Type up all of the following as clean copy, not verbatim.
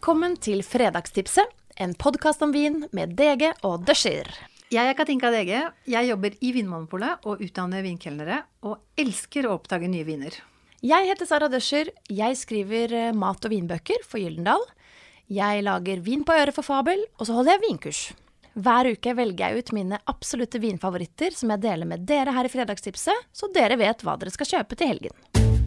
Velkommen til Fredagstipset, en podcast om vin med DG og Døscher. Jeg Katinka DG, jeg jobber i Vinmonopolet og utdanner vinkelnere, og elsker å oppdage nye viner. Jeg heter Sara Døscher, jeg skriver mat- og vinbøker for Gyldendal. Jeg lager vin på øret for Fabel, og så holder jeg vinkurs. Hver uke velger jeg ut mine absolutte vinfavoritter som jeg deler med dere her i Fredagstipset, så dere vet hva dere skal kjøpe til helgen.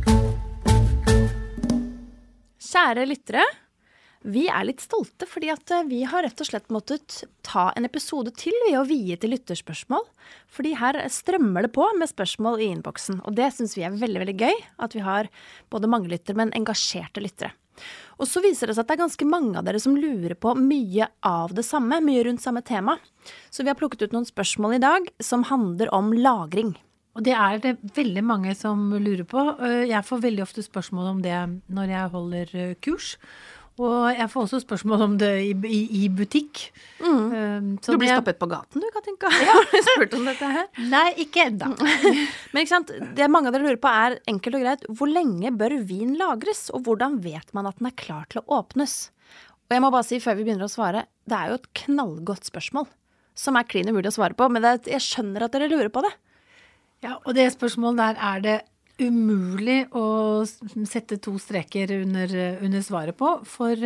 Kjære lyttere, vi litt stolte fordi at vi har rett og slett måttet ta en episode til ved å vie til lytterspørsmål. Fordi her strømmer det på med spørsmål i innboksen, og det synes vi veldig, veldig gøy, at vi har både mange lyttere, men engasjerte lyttere. Og så viser det seg at det ganske mange av dere som lurer på mye av det samme, mye rundt samme tema. Så vi har plukket ut noen spørsmål i dag som handler om lagring. Og det det veldig mange som lurer på. Jeg får veldig ofte spørsmål om det når jeg holder kurs. Og jeg får også spørsmål om det i butikk. Så du blir stoppet på gaten, du, Katinka. Ja, har du spurt om dette her? Nei, ikke enda. Men ikke sant, det mange av dere lurer på enkelt og greit. Hvor lenge bør vin lagres, og hvordan vet man at den klar til å åpnes? Og jeg må bare si før vi begynner å svare, det jo et knallgodt spørsmål, som klin umulig å svare på, men jeg skjønner at dere lurer på det. Ja, og det spørsmålet der det umulig å sette 2 streker under svaret på, for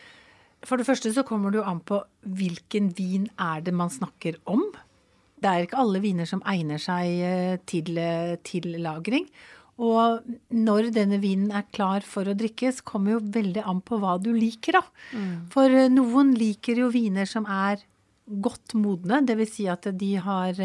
det første så kommer det jo an på hvilken vin det man snakker om. Det ikke alle viner som egner seg til lagring, og når denne vinen klar for å drikkes, kommer jo veldig an på hva du liker da. For noen liker jo viner som godt modne, det vil si at de har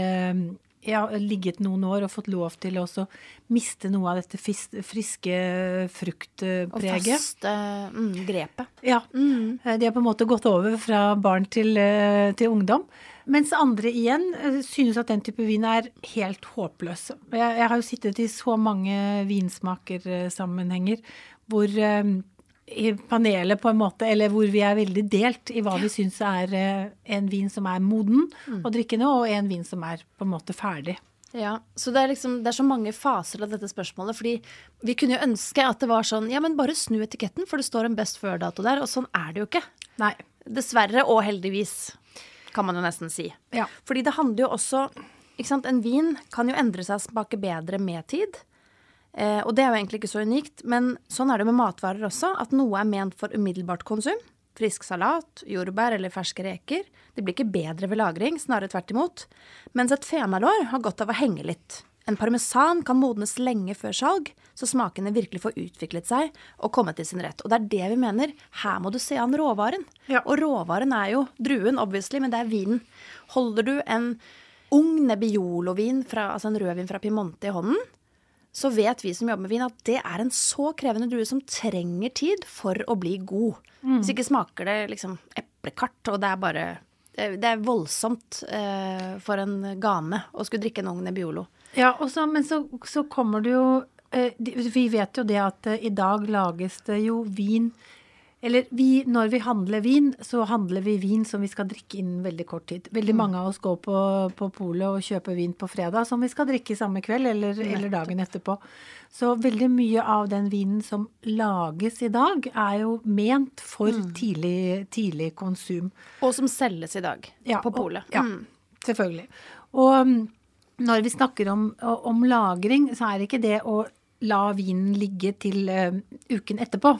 ligget noen år og fått lov til å også miste noe av dette friske fruktpreget. Og faste grepet. Ja, de på en måte gått over fra barn til ungdom. Mens andre igjen synes at den type vin helt håpløs. Jeg har jo sittet i så mange vinsmakersammenhenger hvor i panelet på en måte, eller hvor vi veldig delt i hva vi synes en vin som moden å drikke nå, og en vin som på en måte ferdig. Ja, så det så mange faser av dette spørsmålet, fordi vi kunne jo ønske at det var sånn, ja, men bare snu etiketten, for det står en best før-dato der, og sånn det jo ikke. Nei. Dessverre, og heldigvis, kan man jo nesten si. Ja. Fordi det handler jo også, ikke sant, en vin kan jo endre seg og smake bedre med tid, og det jo egentlig ikke så unikt, men sånn det med matvarer også, at noe ment for umiddelbart konsum, frisk salat, jordbær eller ferske reker, det blir ikke bedre ved lagring, snarere tvert imot, mens et fenalår har godt av å henge litt. En parmesan kan modnes lenge før salg, så smakene virkelig får utviklet seg og komme til sin rett. Og det det vi mener, her må du se an råvaren. Ja. Og råvaren jo druen, obviously, men det vinen. Holder du en ung Nebbiolo-vin, altså en rødvin fra Piemonte i hånden, så vet vi som jobber med vin at det en så krevende drue som trenger tid for å bli god. Hvis ikke smaker det liksom eplekart, og det bare, det voldsomt for en gane å skulle drikke en ung Nebbiolo. Ja, men så kommer det jo, vi vet jo det at i dag lages det jo vin, eller når vi handler vin, så handler vi vin som vi skal drikke innen veldig kort tid. Veldig mange av oss går på polet og kjøper vin på fredag, som vi skal drikke samme kveld eller dagen etterpå. Så veldig mye av den vinen som lages i dag jo ment for tidlig konsum. Og som selges i dag på polet. Ja, selvfølgelig. Og når vi snakker om lagring, så ikke det å la vinen ligge til uken etterpå.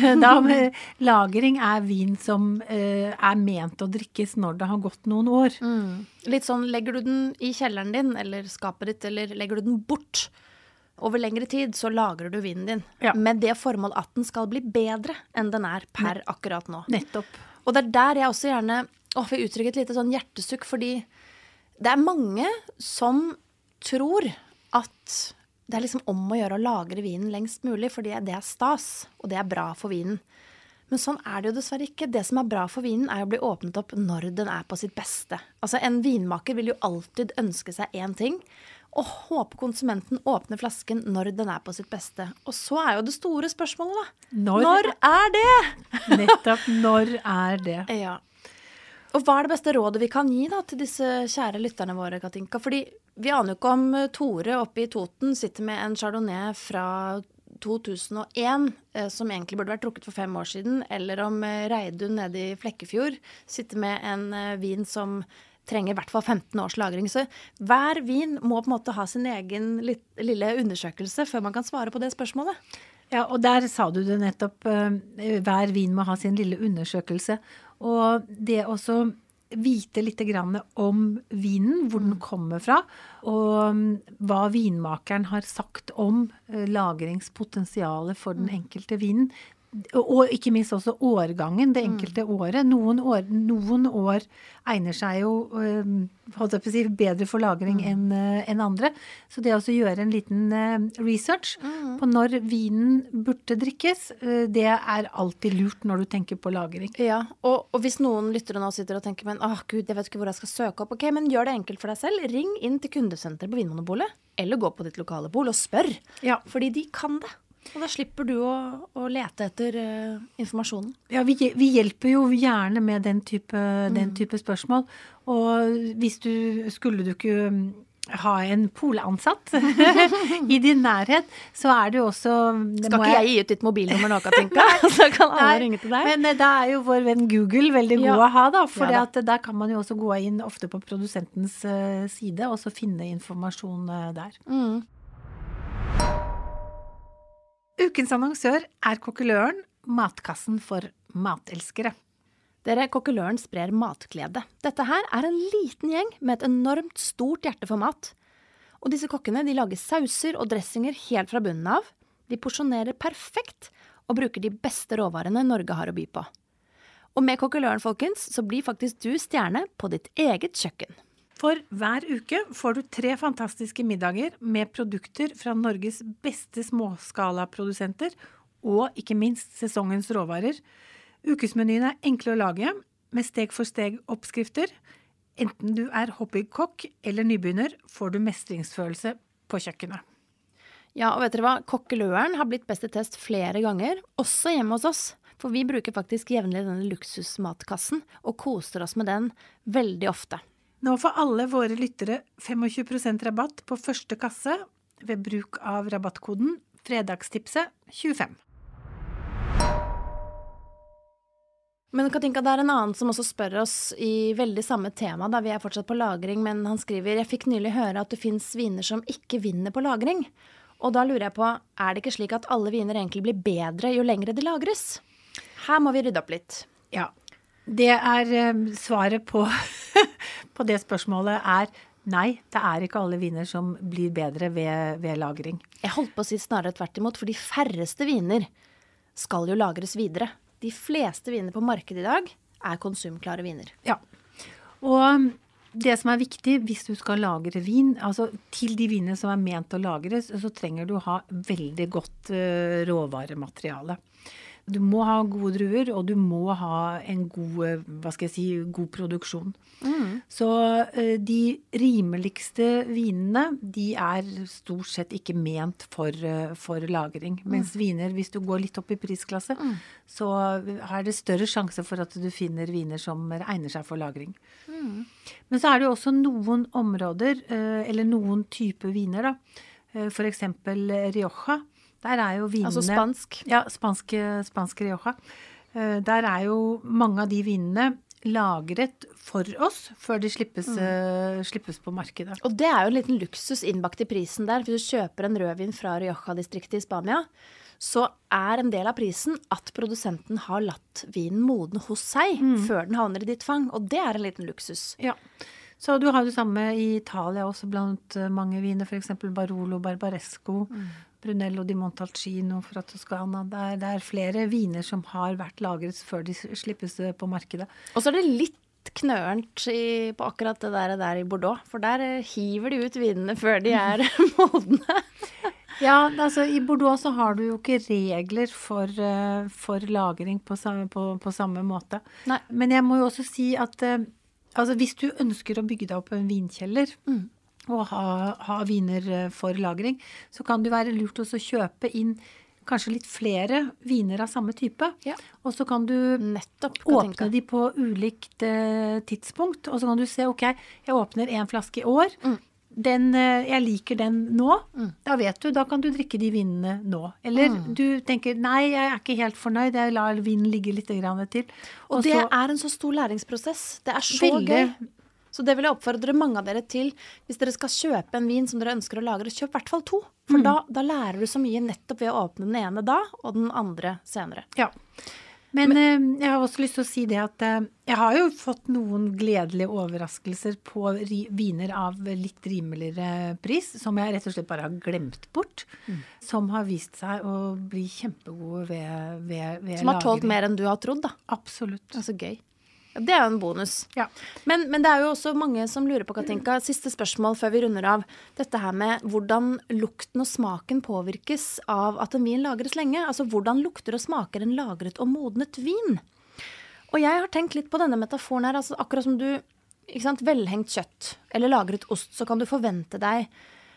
Lagring vin som ment å drikkes når det har gått noen år. Litt sånn, legger du den i kjelleren din, eller skapet ditt, eller legger du den bort over lengre tid, så lagrer du vinen din. Ja. Med det formål at den skal bli bedre enn den per akkurat nå. Nettopp. Og det der jeg også gjerne vil uttrykke et lite sånn hjertesukk, fordi det mange som tror at det liksom om å gjøre å lagre vinen lengst mulig, fordi det stas, og det bra for vinen. Men sånn det jo dessverre ikke. Det som bra for vinen å bli åpnet opp når den på sitt beste. Altså en vinmaker vil jo alltid ønske seg en ting, og håpe konsumenten åpner flasken når den på sitt beste. Og så jo det store spørsmålet da. Når det? Nettopp, når det? Ja. Og hva det beste rådet vi kan gi da til disse kjære lytterne våre, Katinka? Fordi vi aner jo ikke om Tore oppe i Toten sitter med en Chardonnay fra 2001, som egentlig burde vært drukket for 5 år siden, eller om Reidun nede i Flekkefjord sitter med en vin som trenger i hvert fall 15 års lagring. Så hver vin må på en måte ha sin egen lille undersøkelse før man kan svare på det spørsmålet. Ja, og der sa du det nettopp, hver vin må ha sin lille undersøkelse. Og det også vite litt grann om vinen, hvor den kommer fra, og hva vinmakeren har sagt om lagringspotensialet for den enkelte vinen. Og ikke minst også årgangen, det enkelte året. Noen år egner seg jo bedre for lagring enn andre. Så det å gjøre en liten research på når vinen burde drikkes, det er alltid lurt når du tenker på lagring. Ja, og hvis noen lyttere nå sitter og tenker, men Gud, jeg vet ikke hvor jeg skal søke opp. Ok, men gjør det enkelt for deg selv. Ring inn til kundesenteret på Vinmonopolet, eller gå på ditt lokale bol og spør. Ja. Fordi de kan det. Og da slipper du å lete etter informasjonen. Ja, vi hjelper jo gjerne med den type spørsmål. Og hvis skulle du ikke ha en polansatt i din nærhet, så det jo også... Skal ikke jeg gi ut ditt mobilnummer nå, Katinka? Så kan alle ringe til deg. Men da jo vår venn Google veldig god å ha, da. For der kan man jo også gå inn ofte på produsentens side, og så finne informasjon der. Ukens annonsør Kokkeløren, matkassen for matelskere. Dere, Kokkeløren sprer matglede. Dette her en liten gjeng med et enormt stort hjerte for mat. Og disse kokkene, de lager sauser og dressinger helt fra bunnen av. De porsjonerer perfekt og bruker de beste råvarene Norge har å by på. Og med Kokkeløren, folkens, så blir faktisk du stjerne på ditt eget kjøkken. For hver uke får du 3 fantastiske middager med produkter fra Norges beste småskalaprodusenter og ikke minst sesongens råvarer. Ukesmenyene enkle å lage, med steg-for-steg oppskrifter. Enten du hobbykokk eller nybegynner, får du mestringsfølelse på kjøkkenet. Ja, og vet dere hva? Kokkeløren har blitt best i test flere ganger, også hjemme hos oss. For vi bruker faktisk jevnlig denne luksusmatkassen og koser oss med den veldig ofte. Nå får alle våre lyttere 25% rabatt på første kasse ved bruk av rabattkoden fredagstipset 25. Men Katinka, det en annen som også spør oss i veldig samme tema, da vi fortsatt på lagring, men han skriver, jeg fikk nylig høre at det finnes viner som ikke vinner på lagring. Og da lurer jeg på, det ikke slik at alle viner egentlig blir bedre jo lengre de lagres? Her må vi rydde opp litt. Ja. Det svaret på det spørsmålet nei, det ikke alle viner som blir bedre ved lagring. Jeg holdt på å si snarere tvert imot, for de færreste viner skal jo lagres videre. De fleste viner på markedet i dag konsumklare viner. Ja, og det som viktig hvis du skal lagre vin, altså til de vinene som ment å lagres, så trenger du å ha veldig godt råvaremateriale. Du må ha gode druer, og du må ha en god, god produksjon. Så de rimeligste vinene, de stort sett ikke ment for lagring. Mens viner, hvis du går litt opp i prisklasse, så det større sjanse for at du finner viner som egner seg for lagring. Men så det jo også noen områder, eller noen type viner da. For eksempel Rioja. Der jo vinene... Altså spansk? Ja, spansk Rioja. Der jo mange av de vinene lagret for oss før de slippes på markedet. Og det jo en liten luksus innbakt i prisen der. Hvis du kjøper en rødvin fra Rioja-distriktet i Spania, så en del av prisen at produsenten har latt vinen modne hos seg før den havner i ditt fang. Og det en liten luksus. Ja. Så du har det samme i Italia også blant mange viner, for eksempel Barolo, Barbaresco, Brunello di Montalcino fra Toscana. Det flere viner som har vært lagret før de slippes på markedet. Og så det litt knørent på akkurat det der i Bordeaux, for der hiver de ut vinene før de modne. Ja, altså i Bordeaux så har du jo ikke regler for lagring på samme måte. Nei. Men jeg må jo også si at hvis du ønsker å bygge deg opp en vinkjeller, og ha viner for lagring, så kan det være lurt også å kjøpe inn kanskje litt flere viner av samme type. Ja. Og så kan du åpne de på ulikt tidspunkt, og så kan du se, ok, jeg åpner en flaske i år, jeg liker den nå, da vet du, da kan du drikke de vinene nå. Eller du tenker, nei, jeg er ikke helt fornøyd, jeg lar vinen ligge litt grann til. Og det er en så stor læringsprosess. Det er så gøy. Så det vil jeg oppfordre mange av dere til. Hvis dere skal kjøpe en vin som dere ønsker å lagre, kjøp i hvert fall 2. For da lærer du så mye nettopp ved å åpne den ene da, og den andre senere. Ja. Men jeg har også lyst til å si det at jeg har jo fått noen gledelige overraskelser på viner av litt rimeligere pris, som jeg rett og slett bare har glemt bort, som har vist seg å bli kjempegode ved lagring. Som har tålt mer enn du har trodd, da. Absolutt. Det er så gøy. Det er jo en bonus. Ja. Men det er jo også mange som lurer på, Katinka, siste spørsmål før vi runder av, dette her med hvordan lukten og smaken påvirkes av at en vin lagres lenge. Altså hvordan lukter og smaker en lagret og modnet vin. Og jeg har tenkt litt på denne metaforen her, altså akkurat som du, ikke sant, velhengt kjøtt eller lagret ost, så kan du forvente deg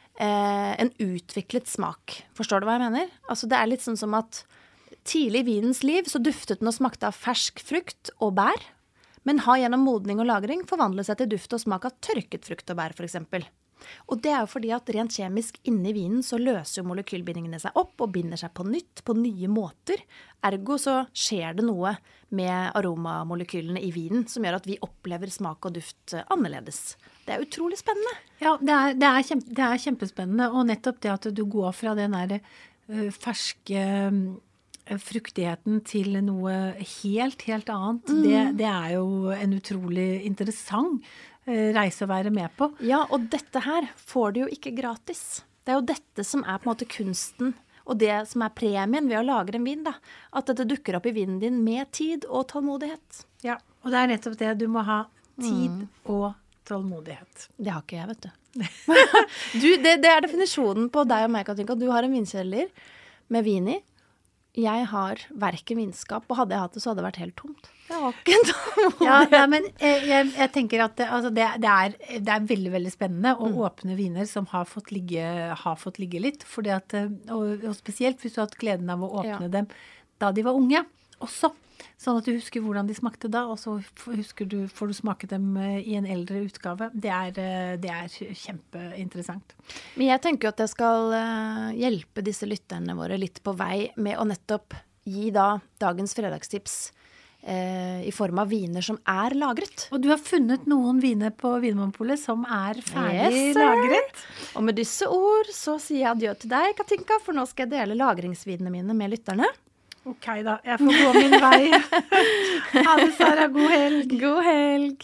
en utviklet smak. Forstår du hva jeg mener? Altså det er litt sånn som at tidlig i vinens liv så duftet den og smakte av fersk frukt og bær, men har gjennom modning og lagring forvandlet seg til duft og smak av tørket frukt og bær, for eksempel. Og det er jo fordi at rent kjemisk inni vinen så løser jo molekylbindingene seg opp og binder seg på nytt, på nye måter. Ergo så skjer det noe med aromamolekylene i vinen som gjør at vi opplever smak og duft annerledes. Det er utrolig spennende. Ja, det er kjempespennende, og nettopp det at du går fra den der ferske fruktigheten til noe helt annet, det er jo en utrolig interessant reise å være med på. Ja, og dette her får du jo ikke gratis. Det er jo dette som er på en måte kunsten, og det som er premien ved å lagre en vin, da. At dette dukker opp i vinen din med tid og tålmodighet. Ja, og det er nettopp det. Du må ha tid og tålmodighet. Det har ikke jeg, vet du. Det er definisjonen på deg og meg, Katinka. Du har en vinkjeller med vin i. Jeg har verken vinskap, og hadde jeg hatt det, så hadde det vært helt tomt. Jeg har ikke tålmodighet. Ja, men jeg tenker at det er veldig, veldig spennende å åpne viner som har fått ligge litt, fordi at, og spesielt hvis du har hatt gleden av å åpne dem da de var unge også, sånn at du husker hvordan de smakte da, og så får du smake dem i en eldre utgave. Det er kjempeinteressant. Men jeg tenker jo at jeg skal hjelpe disse lytterne våre litt på vei med å nettopp gi da dagens fredagstips i form av viner som er lagret. Og du har funnet noen viner på Vinmonopolet som er ferdig lagret. Og med disse ord så sier jeg adjø til deg, Katinka, for nå skal jeg dele lagringsvinene mine med lytterne. Ok da, jeg får gå min vei. Ha det, Sara. God helg. God helg.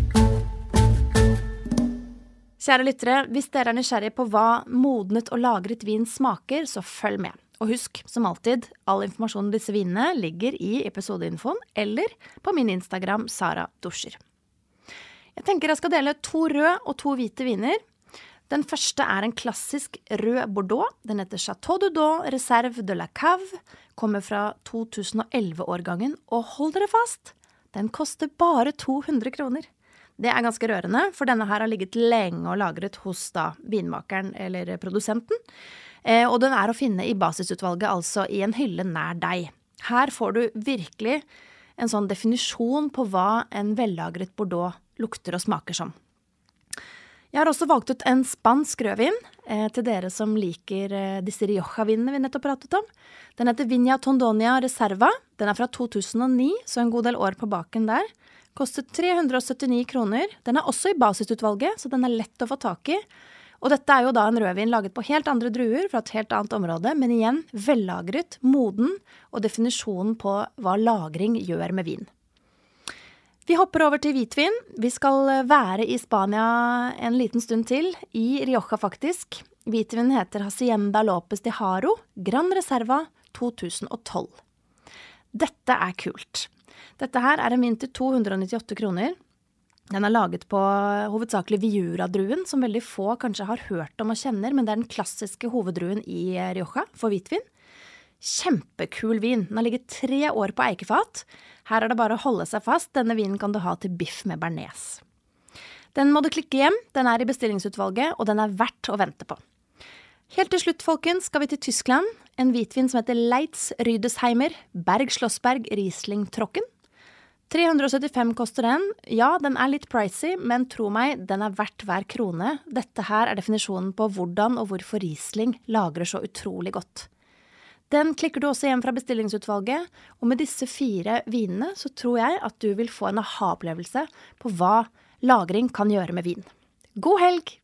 Kjære lyttere, hvis dere er nysgjerrige på hva modnet og lagret vin smaker, så følg med. Og husk, som alltid, all informasjon om disse vinene ligger i episodeinfoen eller på min Instagram, Sara Duscher. Jeg tenker jeg skal dele 2 røde og 2 hvite viner. Den første er en klassisk rød Bordeaux. Den heter Chateau Dudon Reserve de la Cave, kommer fra 2011-årgangen, og hold dere fast, den koster bare 200 kroner. Det er ganske rørende, for denne her har ligget lenge og lagret hos da vinmakeren eller produsenten, og den er å finne i basisutvalget, altså i en hylle nær deg. Her får du virkelig en sånn definisjon på hva en vellagret Bordeaux lukter og smaker som. Jeg har også valgt ut en spansk rødvin til dere som liker disse Rioja-vinene vi nettopp pratet om. Den heter Viña Tondonia Reserva. Den er fra 2009, så en god del år på baken der. Kostet 379 kroner. Den er også i basisutvalget, så den er lett å få tak i. Og dette er jo da en rødvin laget på helt andre druer fra et helt annet område, men igjen vellagret, moden og definisjonen på hva lagring gjør med vin. Vi hopper over til hvitvin. Vi skal være i Spania en liten stund til, i Rioja faktisk. Hvitvinen heter Hacienda López de Haro, Gran Reserva 2012. Dette er kult. Dette her er en vin til 298 kroner. Den er laget på hovedsakelig Viura-druen, som veldig få kanskje har hørt om og kjenner, men det er den klassiske hoveddruen i Rioja for hvitvin. Kjempekul vin. Den har ligget 3 år på eikefat. Her er det bare å holde seg fast. Denne vinen kan du ha til biff med bearnés. Den må du klikke hjem. Den er i bestillingsutvalget, og den er verdt å vente på. Helt til slutt, folkens, skal vi til Tyskland. En hvitvin som heter Leitz Rüdesheimer Berg Schlossberg Riesling Trocken. 375 koster den. Ja, den litt pricey, men tro meg, den verdt hver krone. Dette her definisjonen på hvordan og hvorfor Riesling lagrer så utrolig godt. Den klikker du også hjem fra bestillingsutvalget, og med disse 4 vinene så tror jeg at du vil få en aha-opplevelse på hva lagring kan gjøre med vin. God helg!